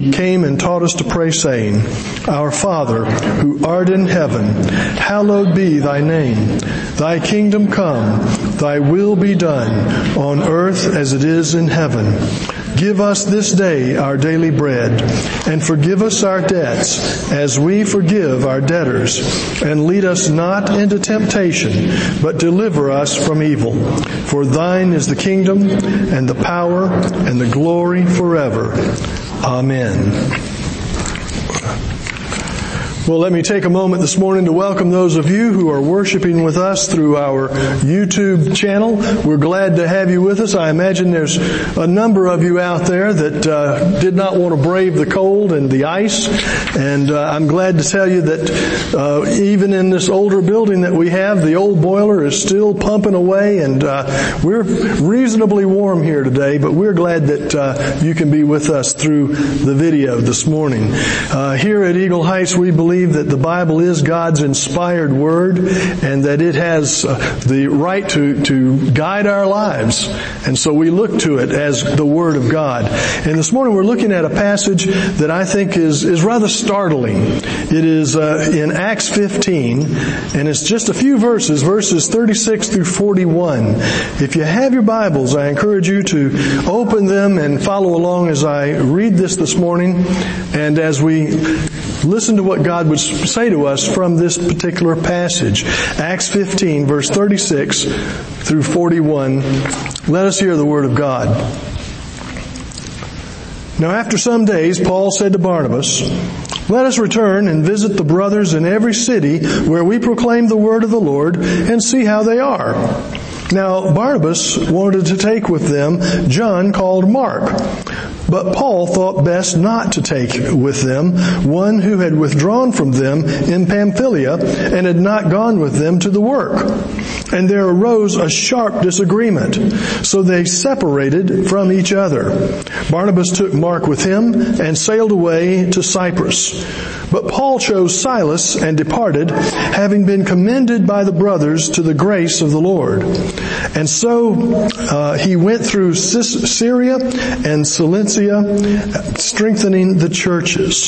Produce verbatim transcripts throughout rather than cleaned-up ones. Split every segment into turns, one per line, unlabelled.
who came and taught us to pray, saying, Our Father, who art in heaven, hallowed be thy name. Thy kingdom come, thy will be done, on earth as it is in heaven. Give us this day our daily bread, and forgive us our debts, as we forgive our debtors. And lead us not into temptation, but deliver us from evil. For thine is the kingdom, and the power, and the glory forever. Amen. Well, let me take a moment this morning to welcome those of you who are worshiping with us through our YouTube channel. We're glad to have you with us. I imagine there's a number of you out there that uh, did not want to brave the cold and the ice. And uh, I'm glad to tell you that uh, even in this older building that we have, the old boiler is still pumping away, and uh, we're reasonably warm here today, but we're glad that uh, you can be with us through the video this morning. Uh, here at Eagle Heights, we believe that the Bible is God's inspired Word, and that it has uh, the right to, to guide our lives. And so we look to it as the Word of God. And this morning we're looking at a passage that I think is, is rather startling. It is uh, in Acts fifteen, and it's just a few verses, verses thirty-six through forty-one. If you have your Bibles, I encourage you to open them and follow along as I read this this morning, and as we listen to what God would say to us from this particular passage. Acts fifteen, verse thirty-six through forty-one. Let us hear the Word of God. Now after some days, Paul said to Barnabas, Let us return and visit the brothers in every city where we proclaim the word of the Lord, and see how they are. Now Barnabas wanted to take with them John called Mark, but Paul thought best not to take with them one who had withdrawn from them in Pamphylia and had not gone with them to the work. And there arose a sharp disagreement, so they separated from each other. Barnabas took Mark with him and sailed away to Cyprus. But Paul chose Silas and departed, having been commended by the brothers to the grace of the Lord. And so uh, he went through Syria and Cilicia, strengthening the churches.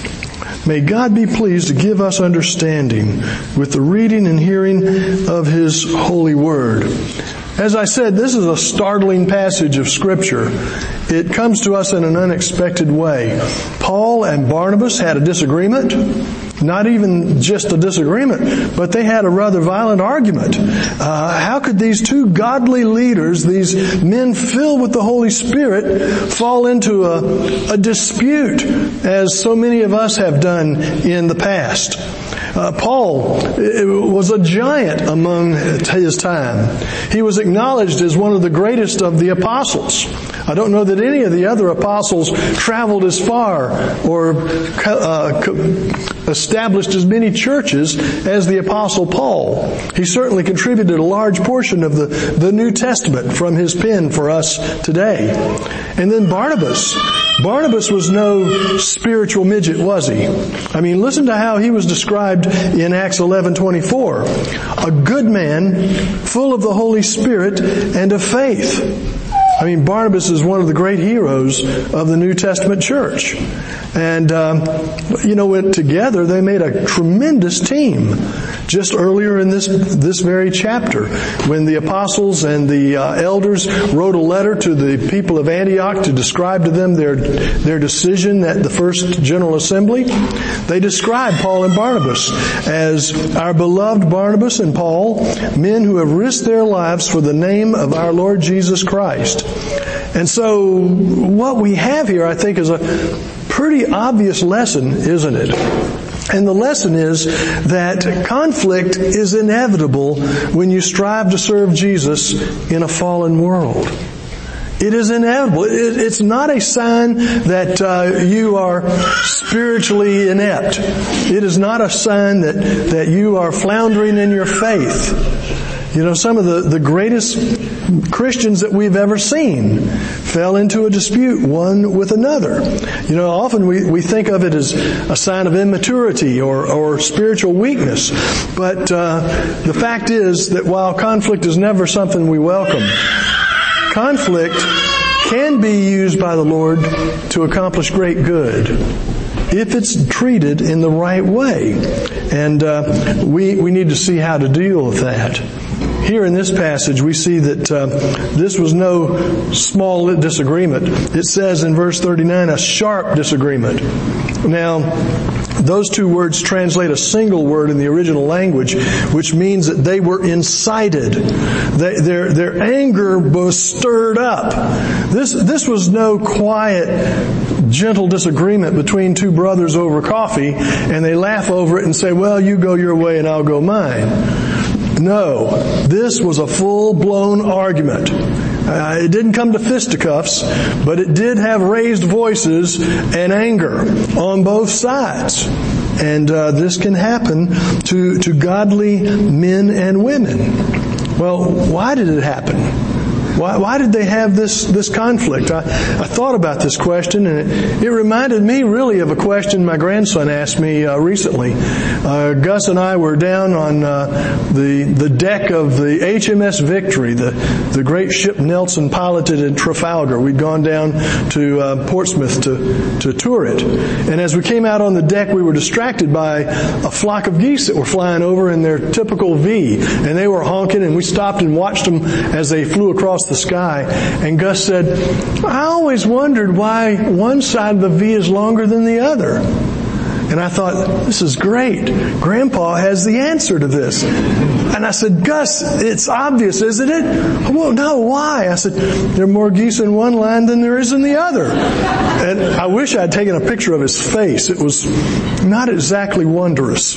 May God be pleased to give us understanding with the reading and hearing of His holy word. As I said, this is a startling passage of Scripture. It comes to us in an unexpected way. Paul and Barnabas had a disagreement. Not even just a disagreement, but they had a rather violent argument. Uh, how could these two godly leaders, these men filled with the Holy Spirit, fall into a, a dispute, as so many of us have done in the past? Uh, Paul was a giant among his time. He was acknowledged as one of the greatest of the apostles. I don't know that any of the other apostles traveled as far or uh, established as many churches as the Apostle Paul. He certainly contributed a large portion of the, the New Testament from his pen for us today. And then Barnabas. Barnabas was no spiritual midget, was he? I mean, listen to how he was described in Acts eleven twenty-four. A good man, full of the Holy Spirit and of faith. I mean, Barnabas is one of the great heroes of the New Testament church. And, um, you know, it, together they made a tremendous team. Just earlier in this this very chapter, when the apostles and the uh, elders wrote a letter to the people of Antioch to describe to them their their decision at the first General Assembly, they described Paul and Barnabas as our beloved Barnabas and Paul, men who have risked their lives for the name of our Lord Jesus Christ. And so what we have here, I think, is a pretty obvious lesson, isn't it? And the lesson is that conflict is inevitable when you strive to serve Jesus in a fallen world. It is inevitable. It's not a sign that uh, you are spiritually inept. It is not a sign that, that you are floundering in your faith. You know, some of the, the greatest Christians that we've ever seen fell into a dispute one with another. You know, often we, we think of it as a sign of immaturity or, or spiritual weakness. But uh, the fact is that while conflict is never something we welcome, conflict can be used by the Lord to accomplish great good if it's treated in the right way. And uh, we, we need to see how to deal with that. Here in this passage, we see that uh, this was no small disagreement. It says in verse thirty-nine, a sharp disagreement. Now, those two words translate a single word in the original language, which means that they were incited. They, their, their anger was stirred up. This, this was no quiet, gentle disagreement between two brothers over coffee, and they laugh over it and say, well, you go your way and I'll go mine. No, this was a full-blown argument. Uh, it didn't come to fisticuffs, but it did have raised voices and anger on both sides. And uh, this can happen to, to godly men and women. Well, why did it happen? Why, why did they have this, this conflict? I, I thought about this question, and it, it reminded me really of a question my grandson asked me uh, recently. Uh, Gus and I were down on uh, the the deck of the H M S Victory, the, the great ship Nelson piloted in Trafalgar. We'd gone down to uh, Portsmouth to, to tour it. And as we came out on the deck, we were distracted by a flock of geese that were flying over in their typical V. And they were honking, and we stopped and watched them as they flew across the sky. And Gus said, I always wondered why one side of the V is longer than the other. And I thought, this is great. Grandpa has the answer to this. And I said, Gus, it's obvious, isn't it? Well, no, why? I said, there are more geese in one line than there is in the other. And I wish I'd taken a picture of his face. It was not exactly wondrous.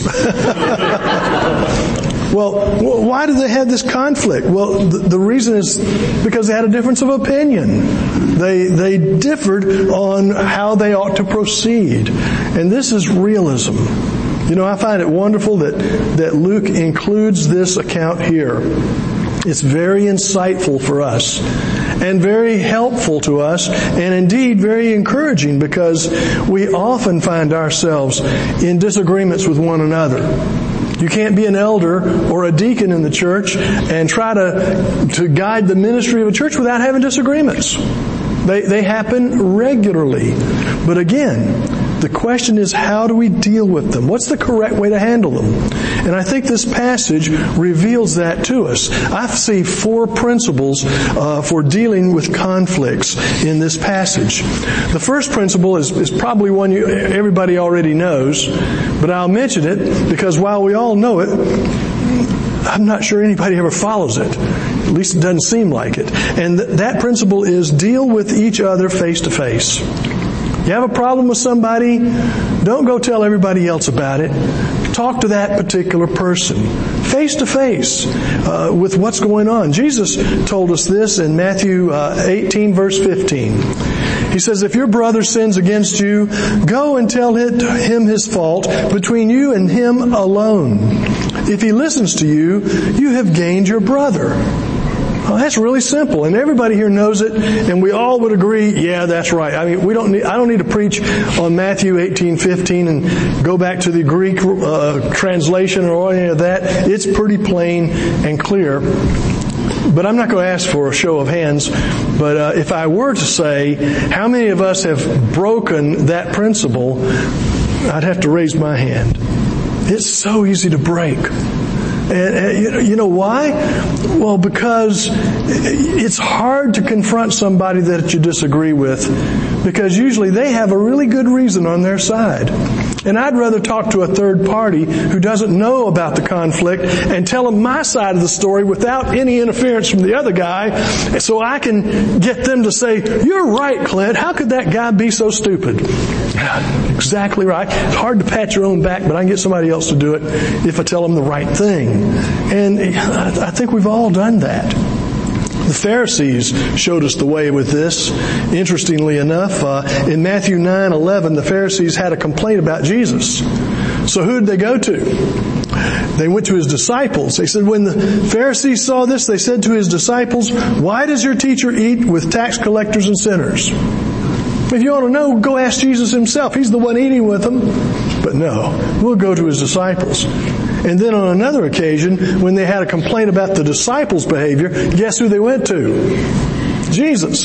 Well, why did they have this conflict? Well, the, the reason is because they had a difference of opinion. They they differed on how they ought to proceed. And this is realism. You know, I find it wonderful that, that Luke includes this account here. It's very insightful for us and very helpful to us, and indeed very encouraging, because we often find ourselves in disagreements with one another. You can't be an elder or a deacon in the church and try to, to guide the ministry of a church without having disagreements. They, they happen regularly. But again, the question is, how do we deal with them? What's the correct way to handle them? And I think this passage reveals that to us. I see four principles uh, for dealing with conflicts in this passage. The first principle is, is probably one you, everybody already knows, but I'll mention it because while we all know it, I'm not sure anybody ever follows it. At least it doesn't seem like it. And th- that principle is deal with each other face to face. You have a problem with somebody, don't go tell everybody else about it. Talk to that particular person, face to face, uh, with what's going on. Jesus told us this in Matthew uh, eighteen, verse fifteen. He says, if your brother sins against you, go and tell it, him his fault between you and him alone. If he listens to you, you have gained your brother. Well, that's really simple, and everybody here knows it, and we all would agree, yeah, that's right. I mean, we don't need, I don't need to preach on Matthew eighteen fifteen and go back to the Greek uh, translation or any of that. It's pretty plain and clear. But I'm not going to ask for a show of hands, but uh, if I were to say, how many of us have broken that principle, I'd have to raise my hand. It's so easy to break. And you know why? Well, because it's hard to confront somebody that you disagree with, because usually they have a really good reason on their side. And I'd rather talk to a third party who doesn't know about the conflict and tell them my side of the story without any interference from the other guy, so I can get them to say, you're right, Clint, how could that guy be so stupid? Exactly right. It's hard to pat your own back, but I can get somebody else to do it if I tell them the right thing. And I think we've all done that. The Pharisees showed us the way with this. Interestingly enough, uh, in Matthew nine eleven, the Pharisees had a complaint about Jesus. So who did they go to? They went to his disciples. They said, when the Pharisees saw this, they said to his disciples, why does your teacher eat with tax collectors and sinners? If you want to know, go ask Jesus himself. He's the one eating with them. But no, we'll go to his disciples. And then on another occasion, when they had a complaint about the disciples' behavior, guess who they went to? Jesus.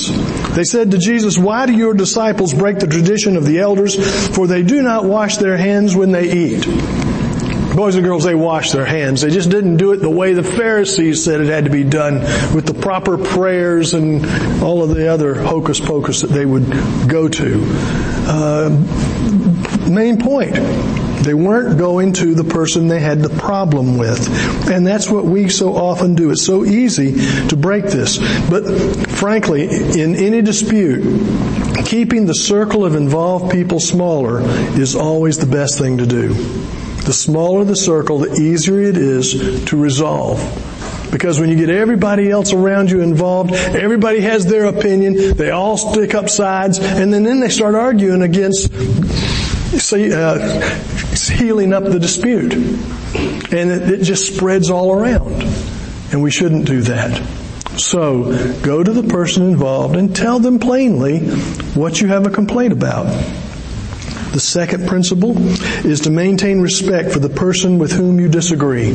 They said to Jesus, "Why do your disciples break the tradition of the elders? For they do not wash their hands when they eat." Boys and girls, they washed their hands. They just didn't do it the way the Pharisees said it had to be done, with the proper prayers and all of the other hocus pocus that they would go to. Uh, main point. They weren't going to the person they had the problem with. And that's what we so often do. It's so easy to break this. But frankly, in any dispute, keeping the circle of involved people smaller is always the best thing to do. The smaller the circle, the easier it is to resolve. Because when you get everybody else around you involved, everybody has their opinion, they all stick up sides, and then, then they start arguing against see, uh, healing up the dispute. And it, it just spreads all around. And we shouldn't do that. So, go to the person involved and tell them plainly what you have a complaint about. The second principle is to maintain respect for the person with whom you disagree.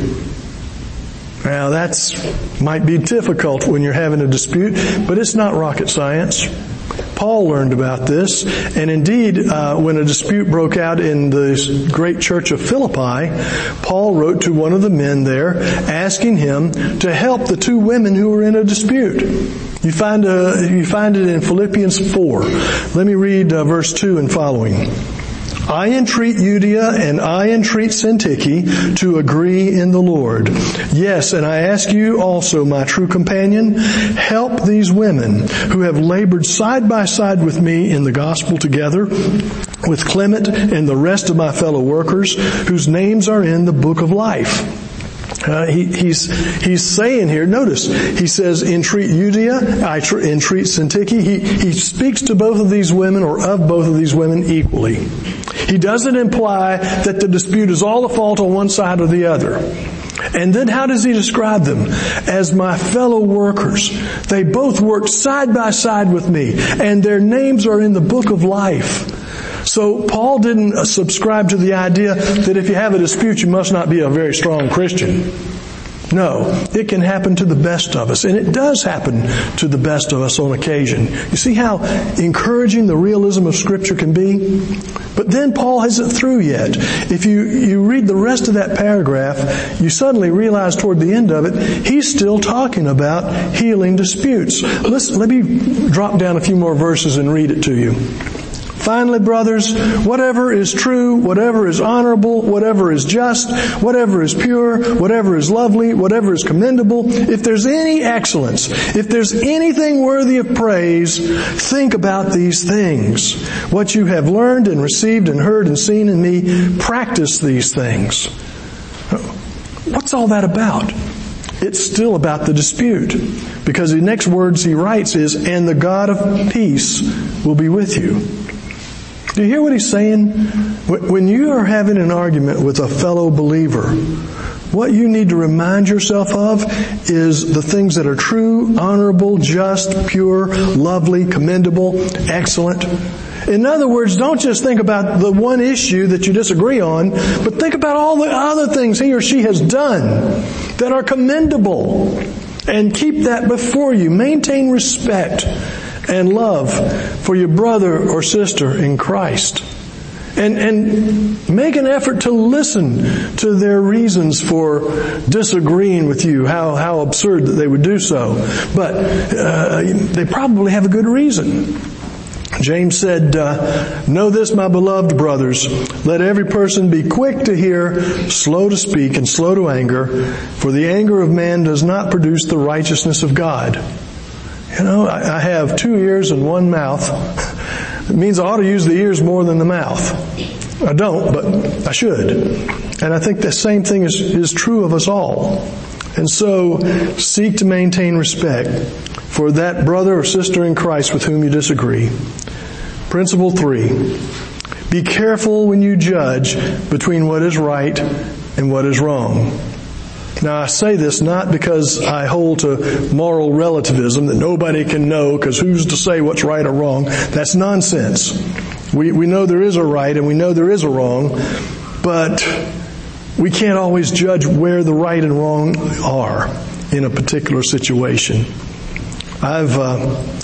Now that's might be difficult when you're having a dispute, but it's not rocket science. Paul learned about this, and indeed, uh, when a dispute broke out in the great church of Philippi, Paul wrote to one of the men there, asking him to help the two women who were in a dispute. You find uh, you find it in Philippians four. Let me read uh, verse two and following. "I entreat Euodia and I entreat Syntyche to agree in the Lord. Yes, and I ask you also, my true companion, help these women who have labored side by side with me in the gospel together with Clement and the rest of my fellow workers whose names are in the book of life." Uh, he, he's he's saying here, notice, he says, entreat Euodia, I tr- entreat Syntyche. He, he speaks to both of these women, or of both of these women, equally. He doesn't imply that the dispute is all the fault on one side or the other. And then how does he describe them? As my fellow workers. They both worked side by side with me, and their names are in the book of life. So Paul didn't subscribe to the idea that if you have a dispute, you must not be a very strong Christian. No, it can happen to the best of us, and it does happen to the best of us on occasion. You see how encouraging the realism of Scripture can be? But then Paul isn't through yet. If you, you read the rest of that paragraph, you suddenly realize toward the end of it, he's still talking about healing disputes. Let's, let me drop down a few more verses and read it to you. "Finally, brothers, whatever is true, whatever is honorable, whatever is just, whatever is pure, whatever is lovely, whatever is commendable, if there's any excellence, if there's anything worthy of praise, think about these things. What you have learned and received and heard and seen in me, practice these things." What's all that about? It's still about the dispute. Because the next words he writes is, "And the God of peace will be with you." Do you hear what he's saying? When you are having an argument with a fellow believer, what you need to remind yourself of is the things that are true, honorable, just, pure, lovely, commendable, excellent. In other words, don't just think about the one issue that you disagree on, but think about all the other things he or she has done that are commendable. And keep that before you. Maintain respect and love for your brother or sister in Christ. And, and make an effort to listen to their reasons for disagreeing with you, how, how absurd that they would do so. But uh, they probably have a good reason. James said, uh, "Know this, my beloved brothers, let every person be quick to hear, slow to speak, and slow to anger, for the anger of man does not produce the righteousness of God." You know, I, I have two ears and one mouth. It means I ought to use the ears more than the mouth. I don't, but I should. And I think the same thing is, is true of us all. And so, seek to maintain respect for that brother or sister in Christ with whom you disagree. Principle three, be careful when you judge between what is right and what is wrong. Now I say this not because I hold to moral relativism that nobody can know because who's to say what's right or wrong. That's nonsense. We, we know there is a right and we know there is a wrong, but we can't always judge where the right and wrong are in a particular situation. I've uh,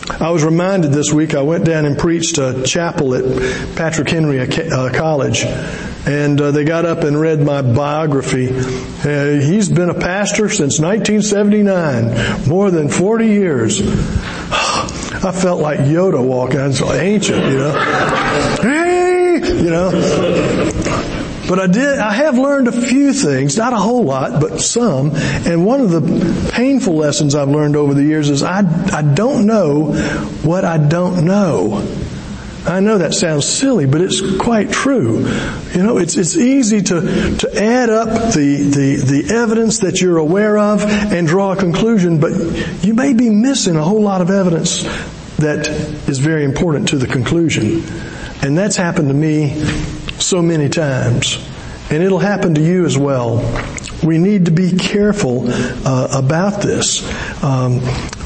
I was reminded this week, I went down and preached a chapel at Patrick Henry uh, College. And uh, they got up and read my biography. Uh, he's been a pastor since nineteen seventy-nine, more than forty years. I felt like Yoda walking. I was ancient, you know. Hey, you know. But I did, I have learned a few things, not a whole lot, but some. And one of the painful lessons I've learned over the years is I, I don't know what I don't know. I know that sounds silly, but it's quite true. You know, it's it's easy to to add up the, the, the evidence that you're aware of and draw a conclusion, but you may be missing a whole lot of evidence that is very important to the conclusion. And that's happened to me so many times. And it'll happen to you as well. We need to be careful uh, about this. Um,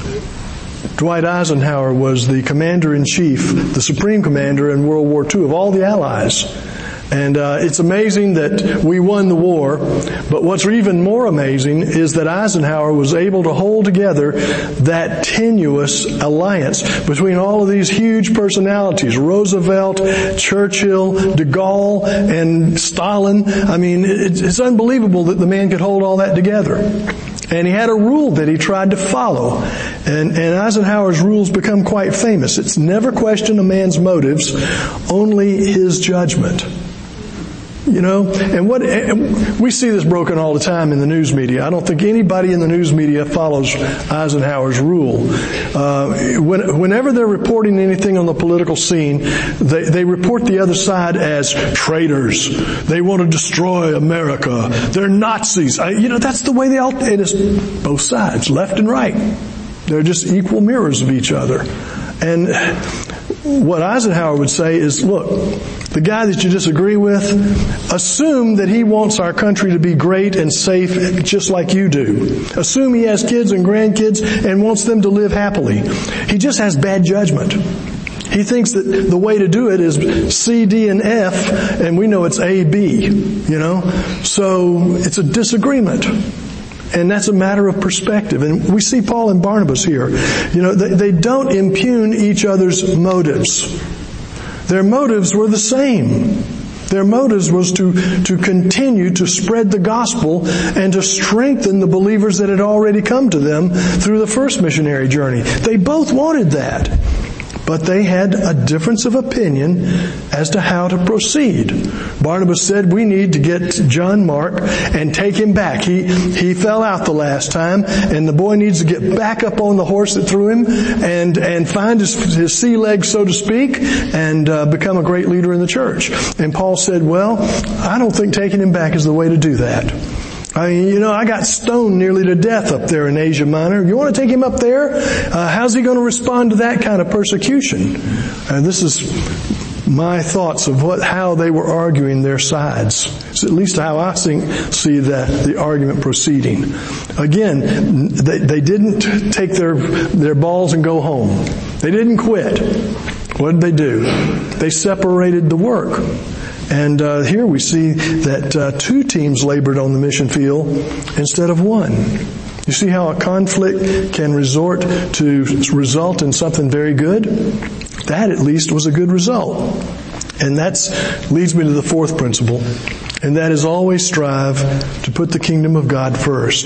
Dwight Eisenhower was the commander-in-chief, the supreme commander in World War Two of all the Allies. And uh, it's amazing that we won the war, but what's even more amazing is that Eisenhower was able to hold together that tenuous alliance between all of these huge personalities, Roosevelt, Churchill, de Gaulle, and Stalin. I mean, it's, it's unbelievable that the man could hold all that together. And he had a rule that he tried to follow. And, and Eisenhower's rules become quite famous. It's never question a man's motives, only his judgment. You know, and what, and we see this broken all the time in the news media. I don't think anybody in the news media follows Eisenhower's rule. Uh, when, whenever they're reporting anything on the political scene, they, they report the other side as traitors. They want to destroy America. They're Nazis. I, you know, that's the way they all, it is both sides, left and right. They're just equal mirrors of each other. And what Eisenhower would say is, look, the guy that you disagree with, assume that he wants our country to be great and safe just like you do. Assume he has kids and grandkids and wants them to live happily. He just has bad judgment. He thinks that the way to do it is C, D, and F, and we know it's A, B, you know. So it's a disagreement. And that's a matter of perspective. And we see Paul and Barnabas here. You know, they, they don't impugn each other's motives. Their motives were the same. Their motives was to, to continue to spread the gospel and to strengthen the believers that had already come to them through the first missionary journey. They both wanted that. But they had a difference of opinion as to how to proceed. Barnabas said, we need to get John Mark and take him back. He he fell out the last time, and the boy needs to get back up on the horse that threw him and and find his, his sea legs, so to speak, and uh, become a great leader in the church. And Paul said, well, I don't think taking him back is the way to do that. I mean, you know, I got stoned nearly to death up there in Asia Minor. You want to take him up there? Uh, how's he going to respond to that kind of persecution? And this is my thoughts of what, how they were arguing their sides. It's at least how I think, see that, the argument proceeding. Again, they, they didn't take their, their balls and go home. They didn't quit. What did they do? They separated the work. And uh, here we see that uh, two teams labored on the mission field instead of one. You see how a conflict can resort to result in something very good? That at least was a good result. And that leads me to the fourth principle, and that is always strive to put the kingdom of God first.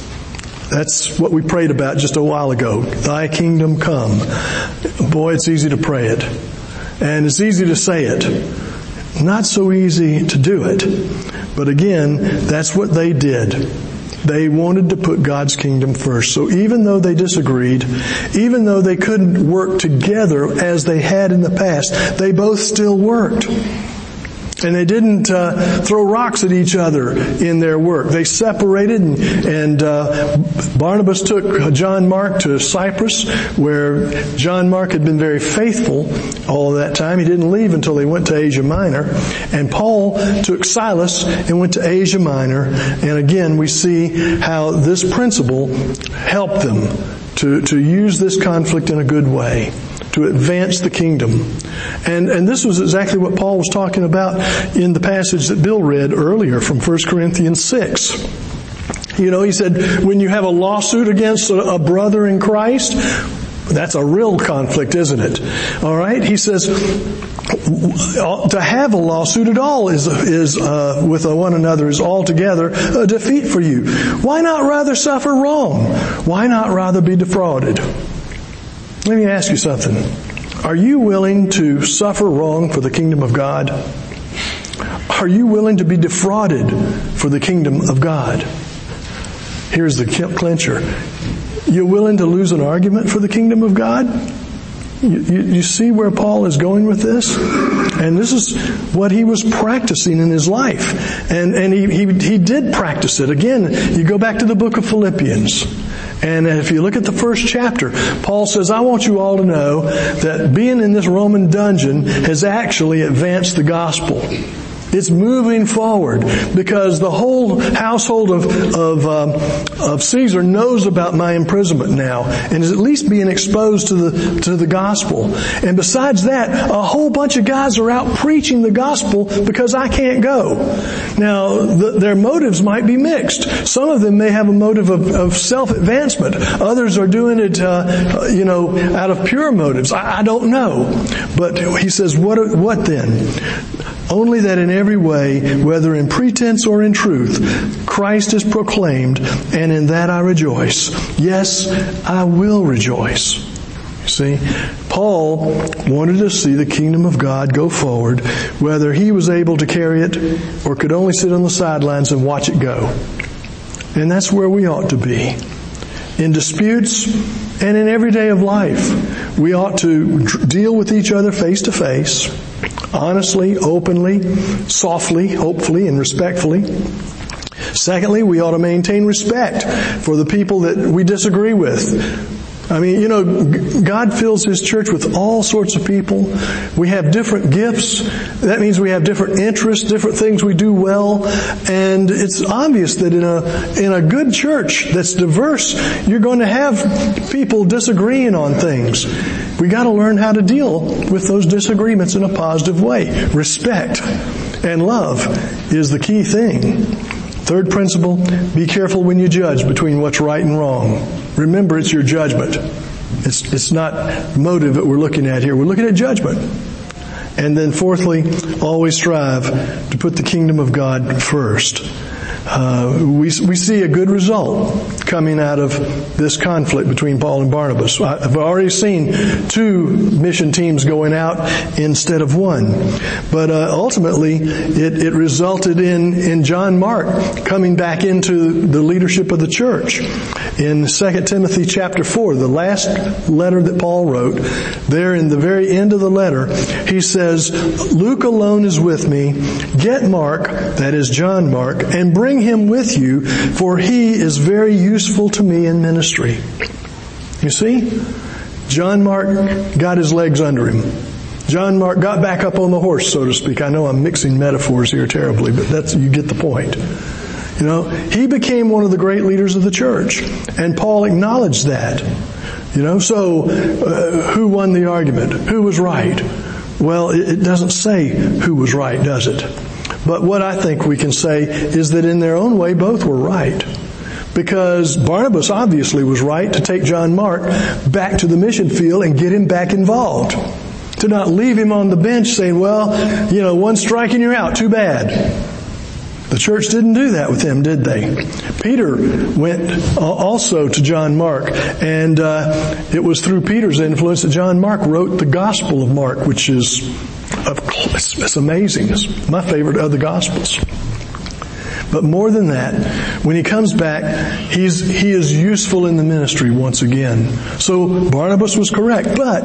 That's what we prayed about just a while ago. Thy kingdom come. Boy, it's easy to pray it. And it's easy to say it. Not so easy to do it. But again, that's what they did. They wanted to put God's kingdom first. So even though they disagreed, even though they couldn't work together as they had in the past, they both still worked. And they didn't uh, throw rocks at each other in their work. They separated, and, and uh, Barnabas took John Mark to Cyprus, where John Mark had been very faithful all of that time. He didn't leave until they went to Asia Minor. And Paul took Silas and went to Asia Minor. And again, we see how this principle helped them to, to use this conflict in a good way, to advance the kingdom. And and this was exactly what Paul was talking about in the passage that Bill read earlier from First Corinthians six. You know, he said, when you have a lawsuit against a, a brother in Christ, That's a real conflict, isn't it? All right? He says, to have a lawsuit at all is, is uh, with one another is altogether a defeat for you. Why not rather suffer wrong? Why not rather be defrauded? Let me ask you something. Are you willing to suffer wrong for the kingdom of God? Are you willing to be defrauded for the kingdom of God? Here's the clincher. You're willing to lose an argument for the kingdom of God? You, you, you see where Paul is going with this? And this is what he was practicing in his life. And, and he, he, he did practice it. Again, you go back to the book of Philippians. And if you look at the first chapter, Paul says, I want you all to know that being in this Roman dungeon has actually advanced the gospel. It's moving forward because the whole household of of, um, of Caesar knows about my imprisonment now and is at least being exposed to the to the gospel. And besides that, a whole bunch of guys are out preaching the gospel because I can't go. Now, the, their motives might be mixed. Some of them may have a motive of, of self-advancement. Others are doing it, uh, you know, out of pure motives. I, I don't know. But he says, what what then? Only that in every way, whether in pretense or in truth, Christ is proclaimed, and in that I rejoice. Yes, I will rejoice. See, Paul wanted to see the kingdom of God go forward, whether he was able to carry it or could only sit on the sidelines and watch it go. And that's where we ought to be. In disputes and in every day of life, we ought to deal with each other face to face, honestly, openly, softly, hopefully, and respectfully. Secondly, we ought to maintain respect for the people that we disagree with. I mean, you know, God fills His church with all sorts of people. We have different gifts. That means we have different interests, different things we do well. And it's obvious that in a, in a good church that's diverse, you're going to have people disagreeing on things. We got to learn how to deal with those disagreements in a positive way. Respect and love is the key thing. Third principle, be careful when you judge between what's right and wrong. Remember, it's your judgment. It's, it's not motive that we're looking at here. We're looking at judgment. And then fourthly, always strive to put the kingdom of God first. Uh, we, we see a good result coming out of this conflict between Paul and Barnabas. I've already seen two mission teams going out instead of one. But uh, ultimately, it, it resulted in, in John Mark coming back into the leadership of the church. In Second Timothy chapter four, the last letter that Paul wrote, there in the very end of the letter, he says, Luke alone is with me. Get Mark, that is John Mark, and bring him with you, for he is very useful to me in ministry. You see? John Mark got his legs under him. John Mark got back up on the horse, so to speak. I know I'm mixing metaphors here terribly, but that's, you get the point. You know, he became one of the great leaders of the church, and Paul acknowledged that. You know, so uh, who won the argument? Who was right? Well, it, it doesn't say who was right, does it? But what I think we can say is that in their own way, both were right. Because Barnabas obviously was right to take John Mark back to the mission field and get him back involved. To not leave him on the bench saying, well, you know, one strike and you're out, too bad. The church didn't do that with him, did they? Peter went also to John Mark, and uh, it was through Peter's influence that John Mark wrote the Gospel of Mark, which is it's, it's amazing. It's my favorite of the Gospels. But more than that, when he comes back, he's he is useful in the ministry once again. So Barnabas was correct, but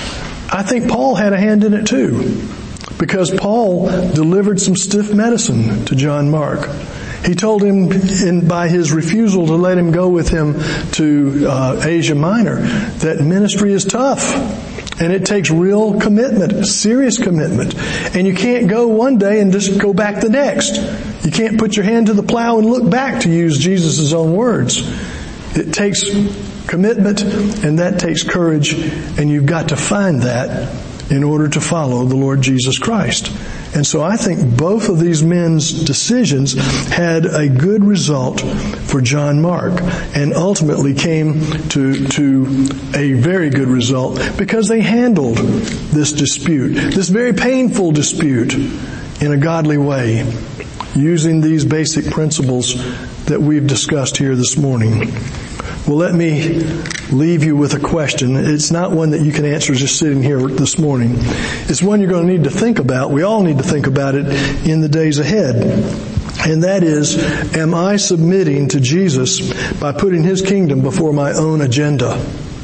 I think Paul had a hand in it too. Because Paul delivered some stiff medicine to John Mark. He told him in, by his refusal to let him go with him to uh, Asia Minor that ministry is tough. And it takes real commitment, serious commitment. And you can't go one day and just go back the next. You can't put your hand to the plow and look back, to use Jesus' own words. It takes commitment, and that takes courage, and you've got to find that in order to follow the Lord Jesus Christ. And so I think both of these men's decisions had a good result for John Mark, and ultimately came to, to a very good result because they handled this dispute, this very painful dispute, in a godly way, using these basic principles that we've discussed here this morning. Well, let me leave you with a question. It's not one that you can answer just sitting here this morning. It's one you're going to need to think about. We all need to think about it in the days ahead. And that is, am I submitting to Jesus by putting His kingdom before my own agenda?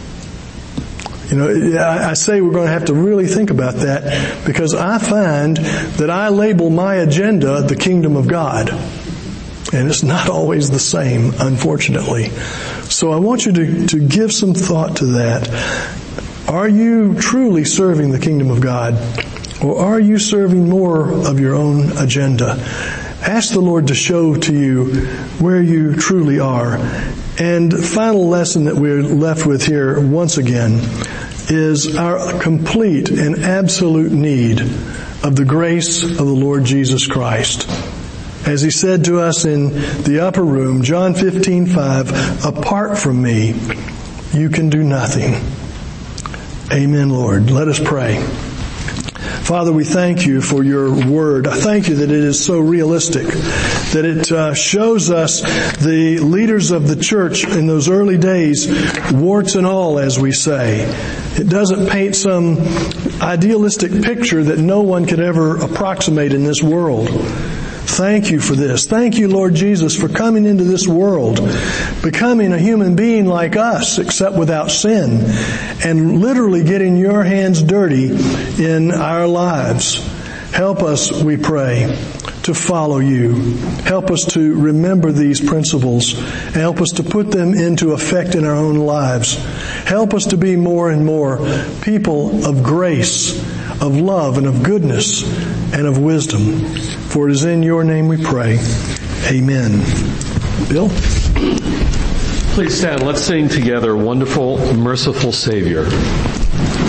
You know, I say we're going to have to really think about that, because I find that I label my agenda the kingdom of God. And it's not always the same, unfortunately. So I want you to, to give some thought to that. Are you truly serving the kingdom of God? Or are you serving more of your own agenda? Ask the Lord to show to you where you truly are. And the final lesson that we're left with here, once again, is our complete and absolute need of the grace of the Lord Jesus Christ. As He said to us in the upper room, John fifteen five, apart from me, you can do nothing. Amen, Lord. Let us pray. Father, we thank You for Your Word. I thank You that it is so realistic, that it uh, shows us the leaders of the church in those early days, warts and all, as we say. It doesn't paint some idealistic picture that no one could ever approximate in this world. Thank You for this. Thank You, Lord Jesus, for coming into this world, becoming a human being like us, except without sin, and literally getting Your hands dirty in our lives. Help us, we pray, to follow You. Help us to remember these principles, and help us to put them into effect in our own lives. Help us to be more and more people of grace, of love, and of goodness, and of wisdom. For it is in Your name we pray. Amen. Bill?
Please stand. Let's sing together, Wonderful, Merciful Savior.